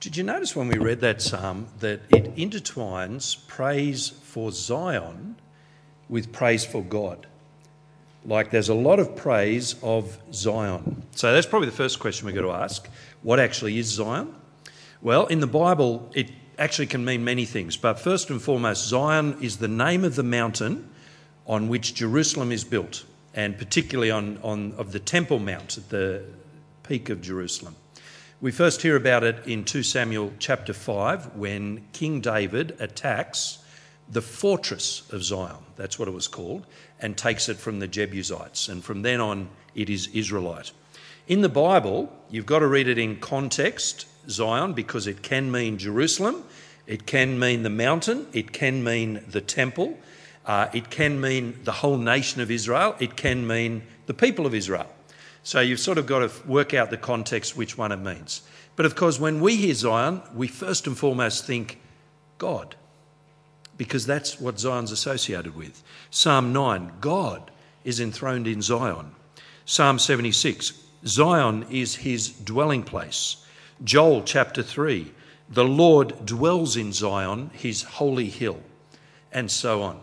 Did you notice when we read that psalm that it intertwines praise for Zion with praise for God? Like there's a lot of praise of Zion. So that's probably the first question we've got to ask. What actually is Zion? Well, in the Bible, it actually can mean many things. But first and foremost, Zion is the name of the mountain on which Jerusalem is built, and particularly of the Temple Mount at the peak of Jerusalem. We first hear about it in 2 Samuel chapter 5 when King David attacks the fortress of Zion, that's what it was called, and takes it from the Jebusites. And from then on, it is Israelite. In the Bible, you've got to read it in context, Zion, because it can mean Jerusalem, it can mean the mountain, it can mean the temple, it can mean the whole nation of Israel, it can mean the people of Israel. So you've sort of got to work out the context which one it means. But of course, when we hear Zion, we first and foremost think God, because that's what Zion's associated with. Psalm 9, God is enthroned in Zion. Psalm 76, Zion is his dwelling place. Joel chapter 3, the Lord dwells in Zion, his holy hill, and so on.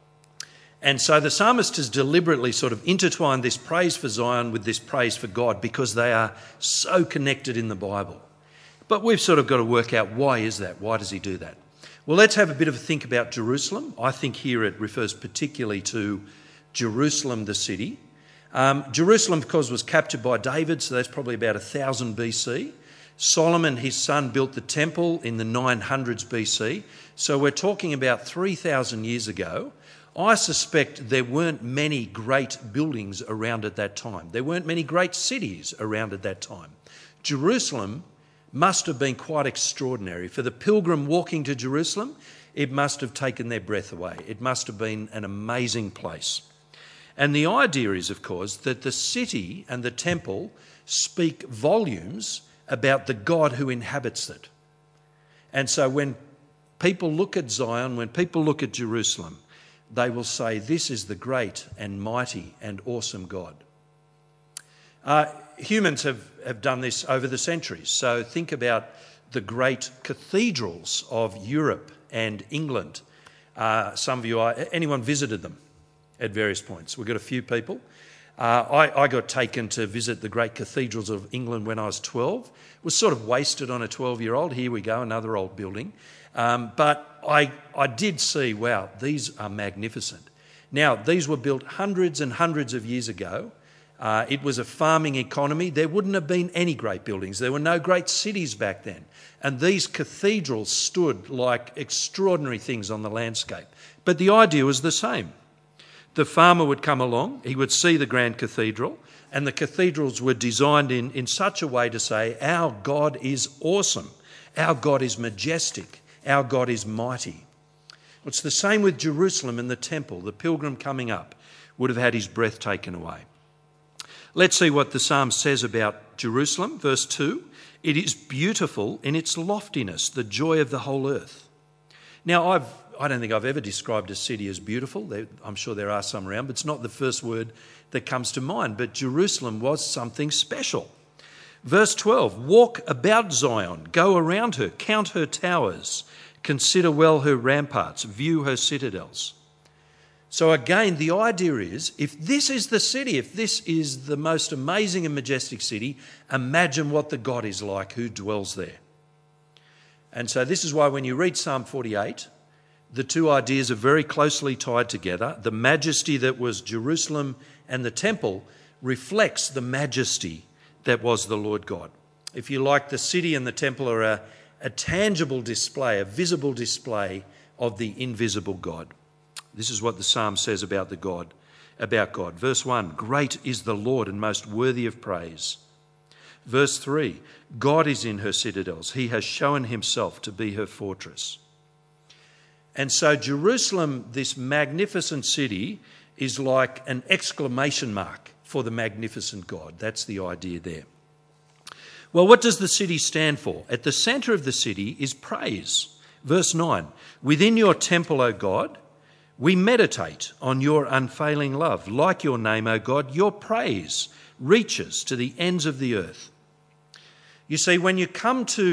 And so the psalmist has deliberately sort of intertwined this praise for Zion with this praise for God because they are so connected in the Bible. But we've sort of got to work out why is that? Why does he do that? Well, let's have a bit of a think about Jerusalem. I think here it refers particularly to Jerusalem, the city. Jerusalem, of course, was captured by David, so that's probably about 1000 BC. Solomon, his son, built the temple in the 900s BC. So we're talking about 3,000 years ago. I suspect there weren't many great buildings around at that time. There weren't many great cities around at that time. Jerusalem must have been quite extraordinary. For the pilgrim walking to Jerusalem, it must have taken their breath away. It must have been an amazing place. And the idea is, of course, that the city and the temple speak volumes about the God who inhabits it. And so when people look at Zion, when people look at Jerusalem, they will say, this is the great and mighty and awesome God. Humans have done this over the centuries. So think about the great cathedrals of Europe and England. Some of you, anyone visited them at various points? We've got a few people. I got taken to visit the great cathedrals of England when I was 12. Was sort of wasted on a 12-year-old. Here we go, another old building. But I did see, wow, these are magnificent. Now, these were built hundreds and hundreds of years ago. It was a farming economy. There wouldn't have been any great buildings. There were no great cities back then. And these cathedrals stood like extraordinary things on the landscape. But the idea was the same. The farmer would come along, he would see the grand cathedral, and the cathedrals were designed in such a way to say, our God is awesome, our God is majestic, our God is mighty. It's the same with Jerusalem and the temple. The pilgrim coming up would have had his breath taken away. Let's see what the psalm says about Jerusalem. Verse 2, it is beautiful in its loftiness, the joy of the whole earth. Now, I don't think I've ever described a city as beautiful. I'm sure there are some around, but it's not the first word that comes to mind. But Jerusalem was something special. Verse 12, walk about Zion, go around her, count her towers, consider well her ramparts, view her citadels. So again, the idea is, if this is the city, if this is the most amazing and majestic city, imagine what the God is like who dwells there. And so this is why when you read Psalm 48, the two ideas are very closely tied together. The majesty that was Jerusalem and the temple reflects the majesty that was the Lord God. If you like, the city and the temple are a tangible display, a visible display of the invisible God. This is what the psalm says about God. Verse 1, great is the Lord and most worthy of praise. Verse 3, God is in her citadels. He has shown himself to be her fortress. And so Jerusalem, this magnificent city, is like an exclamation mark for the magnificent God. That's the idea there. Well, what does the city stand for? At the centre of the city is praise. Verse 9, within your temple, O God, we meditate on your unfailing love. Like your name, O God, your praise reaches to the ends of the earth. You see, when you come to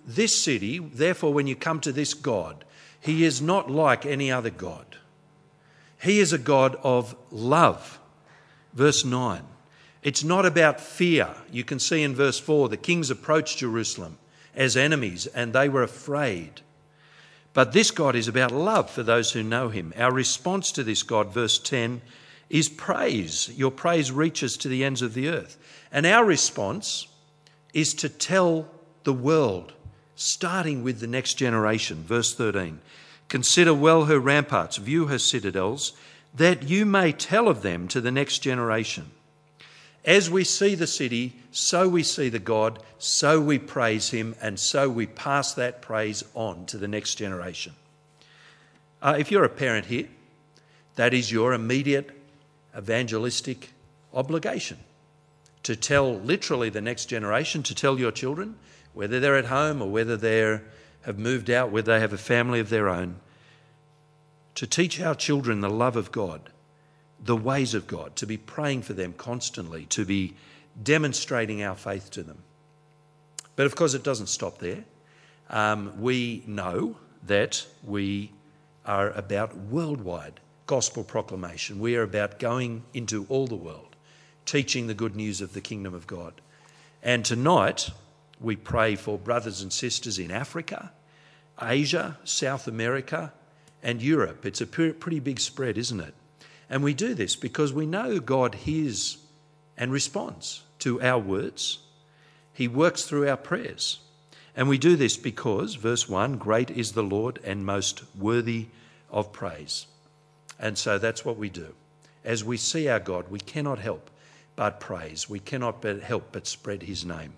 this city, therefore when you come to this God, he is not like any other God. He is a God of love. Verse 9. It's not about fear. You can see in verse 4, the kings approached Jerusalem as enemies and they were afraid. But this God is about love for those who know him. Our response to this God, verse 10, is praise. Your praise reaches to the ends of the earth. And our response is to tell the world, starting with the next generation. Verse 13, consider well her ramparts, view her citadels, that you may tell of them to the next generation. As we see the city, so we see the God, so we praise him, and so we pass that praise on to the next generation. If you're a parent here, that is your immediate evangelistic obligation, to tell literally the next generation, to tell your children, whether they're at home or whether they have moved out, whether they have a family of their own, to teach our children the love of God, the ways of God, to be praying for them constantly, to be demonstrating our faith to them. But of course it doesn't stop there. We know that we are about worldwide gospel proclamation. We are about going into all the world, teaching the good news of the kingdom of God. And tonight we pray for brothers and sisters in Africa, Asia, South America, and Europe. It's a pretty big spread, isn't it? And we do this because we know God hears and responds to our words. He works through our prayers. And we do this because, verse 1, great is the Lord and most worthy of praise. And so that's what we do. As we see our God, we cannot help but praise. We cannot help but spread his name.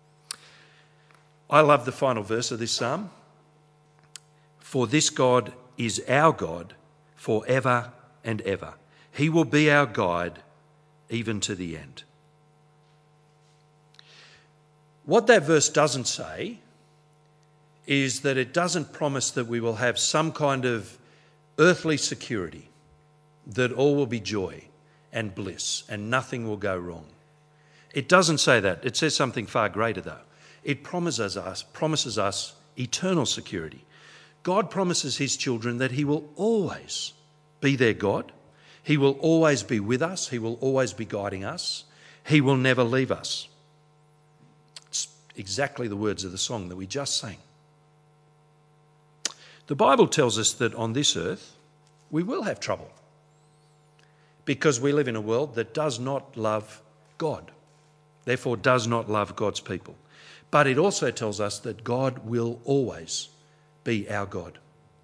I love the final verse of this psalm. For this God is our God forever and ever. He will be our guide even to the end. What that verse doesn't say is that it doesn't promise that we will have some kind of earthly security, that all will be joy and bliss and nothing will go wrong. It doesn't say that. It says something far greater though. It promises us eternal security. God promises his children that he will always be their God. He will always be with us. He will always be guiding us. He will never leave us. It's exactly the words of the song that we just sang. The Bible tells us that on this earth we will have trouble because we live in a world that does not love God, therefore does not love God's people. But it also tells us that God will always be our God.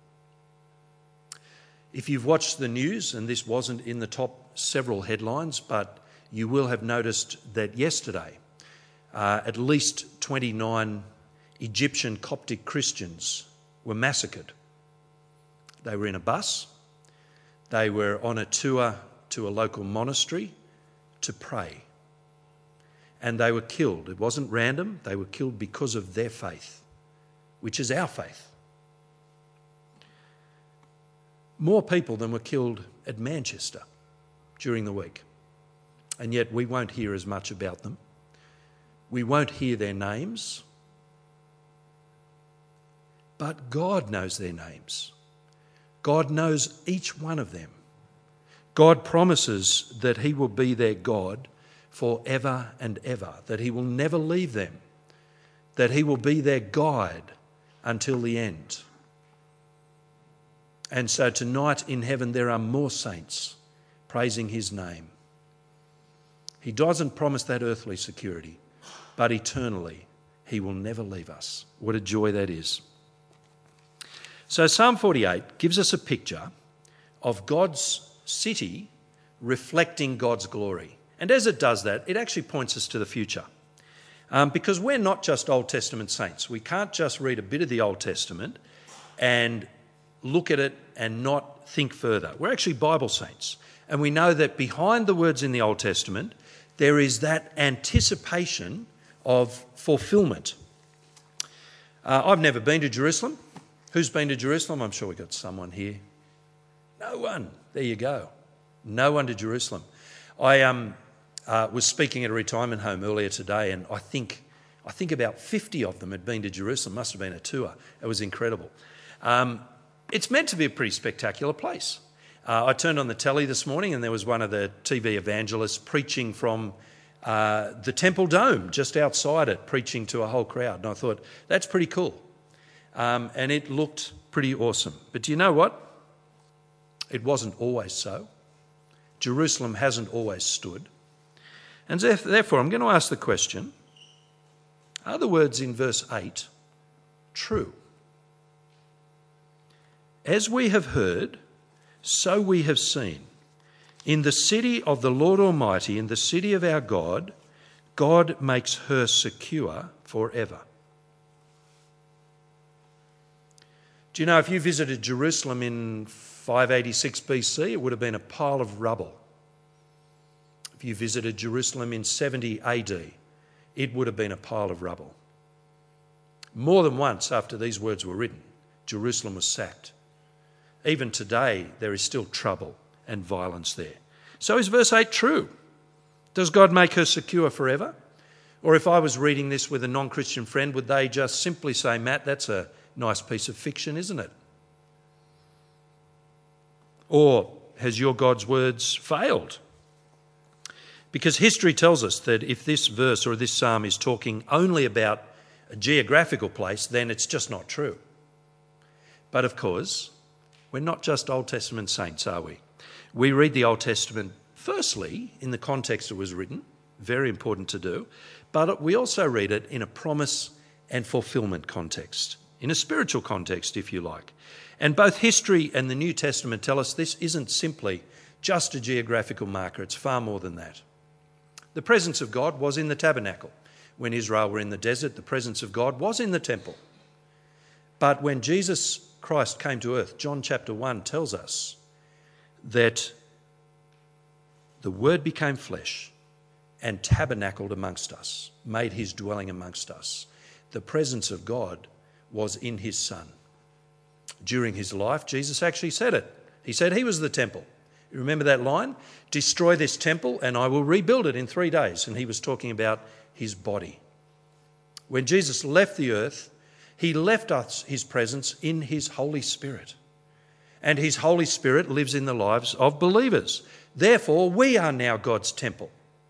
If you've watched the news, and this wasn't in the top several headlines, but you will have noticed that yesterday at least 29 Egyptian Coptic Christians were massacred. They were in a bus. They were on a tour to a local monastery to pray. And they were killed. It wasn't random. They were killed because of their faith, which is our faith. More people than were killed at Manchester during the week. And yet we won't hear as much about them. We won't hear their names. But God knows their names. God knows each one of them. God promises that he will be their God forever and ever, that he will never leave them, that he will be their guide until the end. And so tonight in heaven there are more saints praising his name. He doesn't promise that earthly security, but eternally he will never leave us. What a joy that is. So Psalm 48 gives us a picture of God's city reflecting God's glory. And as it does that, it actually points us to the future. Because we're not just Old Testament saints. We can't just read a bit of the Old Testament and look at it and not think further. We're actually Bible saints. And we know that behind the words in the Old Testament, there is that anticipation of fulfilment. I've never been to Jerusalem. Who's been to Jerusalem? I'm sure we've got someone here. No one. There you go. No one to Jerusalem. I was speaking at a retirement home earlier today, and I think I think about 50 of them had been to Jerusalem. Must have been a tour. It was incredible. It's meant to be a pretty spectacular place. I turned on the telly this morning and there was one of the TV evangelists preaching from the Temple Dome just outside it, preaching to a whole crowd. And I thought, that's pretty cool. And it looked pretty awesome. But do you know what? It wasn't always so. Jerusalem hasn't always stood. And therefore, I'm going to ask the question, are the words in verse 8 true? As we have heard, so we have seen. In the city of the Lord Almighty, in the city of our God, God makes her secure forever. Do you know, if you visited Jerusalem in 586 BC, it would have been a pile of rubble. If you visited Jerusalem in 70 AD, it would have been a pile of rubble. More than once after these words were written, Jerusalem was sacked. Even today, there is still trouble and violence there. So is verse 8 true? Does God make her secure forever? Or if I was reading this with a non-Christian friend, would they just simply say, Matt, that's a nice piece of fiction, isn't it? Or has your God's words failed? Because history tells us that if this verse or this psalm is talking only about a geographical place, then it's just not true. But of course, we're not just Old Testament saints, are we? We read the Old Testament firstly in the context it was written, very important to do, but we also read it in a promise and fulfillment context, in a spiritual context, if you like. And both history and the New Testament tell us this isn't simply just a geographical marker, it's far more than that. The presence of God was in the tabernacle. When Israel were in the desert, the presence of God was in the temple. But when Jesus Christ came to earth, John chapter 1 tells us that the Word became flesh and tabernacled amongst us, made his dwelling amongst us. The presence of God was in his Son. During his life, Jesus actually said it. He said he was the temple. You remember that line? Destroy this temple and I will rebuild it in 3 days. And he was talking about his body. When Jesus left the earth, he left us his presence in his Holy Spirit. And his Holy Spirit lives in the lives of believers. Therefore, we are now God's temple.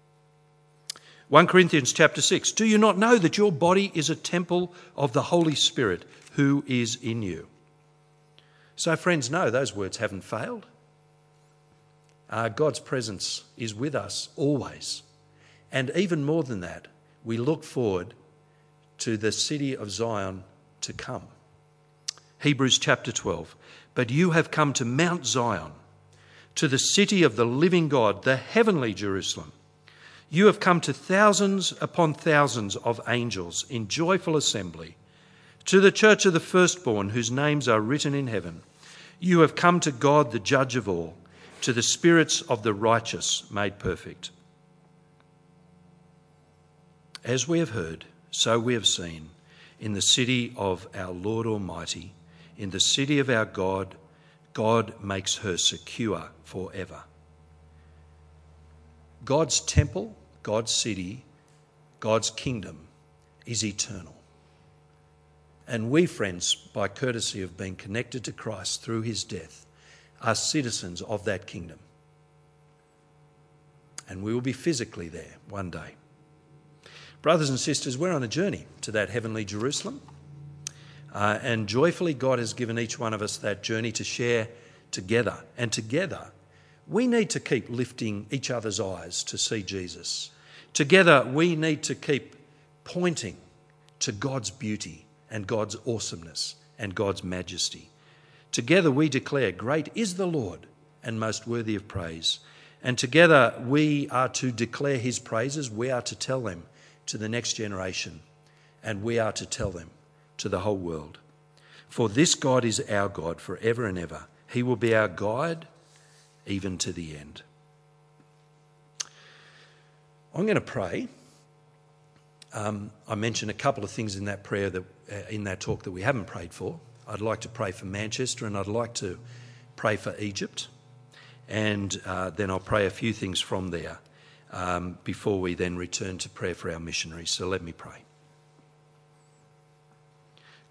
1 Corinthians chapter 6, do you not know that your body is a temple of the Holy Spirit who is in you? So friends, no, those words haven't failed. God's presence is with us always. And even more than that, we look forward to the city of Zion to come. Hebrews chapter 12. But you have come to Mount Zion, to the city of the living God, the heavenly Jerusalem. You have come to thousands upon thousands of angels in joyful assembly, to the church of the firstborn whose names are written in heaven. You have come to God, the judge of all, to the spirits of the righteous made perfect. As we have heard, so we have seen, in the city of our Lord Almighty, in the city of our God, God makes her secure forever. God's temple, God's city, God's kingdom is eternal. And we, friends, by courtesy of being connected to Christ through his death, are citizens of that kingdom. And we will be physically there one day. Brothers and sisters, we're on a journey to that heavenly Jerusalem. And joyfully, God has given each one of us that journey to share together. And together, we need to keep lifting each other's eyes to see Jesus. Together, we need to keep pointing to God's beauty and God's awesomeness and God's majesty. Together, we declare, great is the Lord and most worthy of praise. And together, we are to declare his praises. We are to tell them to the next generation. And we are to tell them to the whole world. For this God is our God forever and ever. He will be our guide even to the end. I'm going to pray. I mentioned a couple of things in that prayer in that talk that we haven't prayed for. I'd like to pray for Manchester and I'd like to pray for Egypt. And then I'll pray a few things from there before we then return to prayer for our missionaries. So let me pray.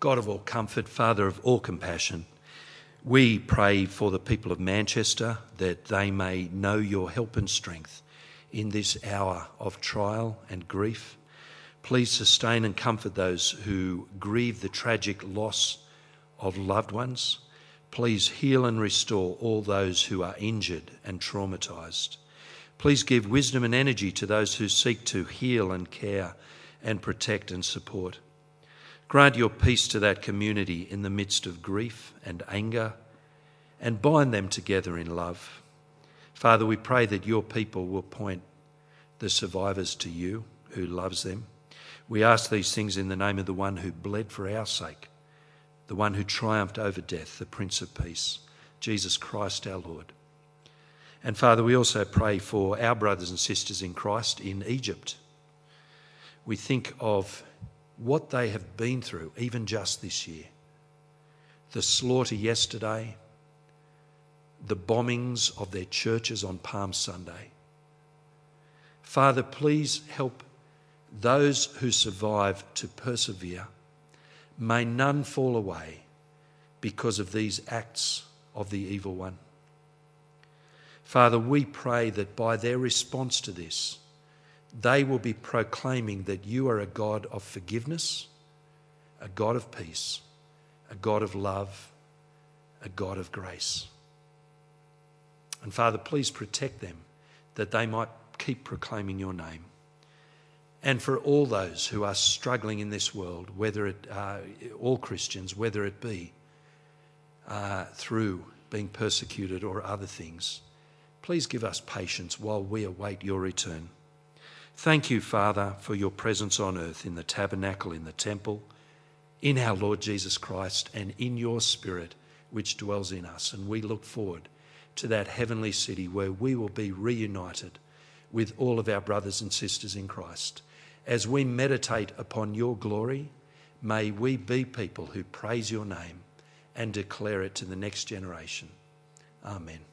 God of all comfort, Father of all compassion, we pray for the people of Manchester that they may know your help and strength in this hour of trial and grief. Please sustain and comfort those who grieve the tragic loss of loved ones. Please heal and restore all those who are injured and traumatised. Please give wisdom and energy to those who seek to heal and care and protect and support. Grant your peace to that community in the midst of grief and anger, and bind them together in love. Father, we pray that your people will point the survivors to you, who loves them. We ask these things in the name of the one who bled for our sake, the one who triumphed over death, the Prince of Peace, Jesus Christ our Lord. And Father, we also pray for our brothers and sisters in Christ in Egypt. We think of what they have been through, even just this year. The slaughter yesterday, the bombings of their churches on Palm Sunday. Father, please help those who survive to persevere. May none fall away because of these acts of the evil one. Father, we pray that by their response to this, they will be proclaiming that you are a God of forgiveness, a God of peace, a God of love, a God of grace. And Father, please protect them that they might keep proclaiming your name. And for all those who are struggling in this world, whether it all Christians, whether it be through being persecuted or other things, please give us patience while we await your return. Thank you, Father, for your presence on earth in the tabernacle, in the temple, in our Lord Jesus Christ, and in your Spirit which dwells in us. And we look forward to that heavenly city where we will be reunited with all of our brothers and sisters in Christ. As we meditate upon your glory, may we be people who praise your name and declare it to the next generation. Amen.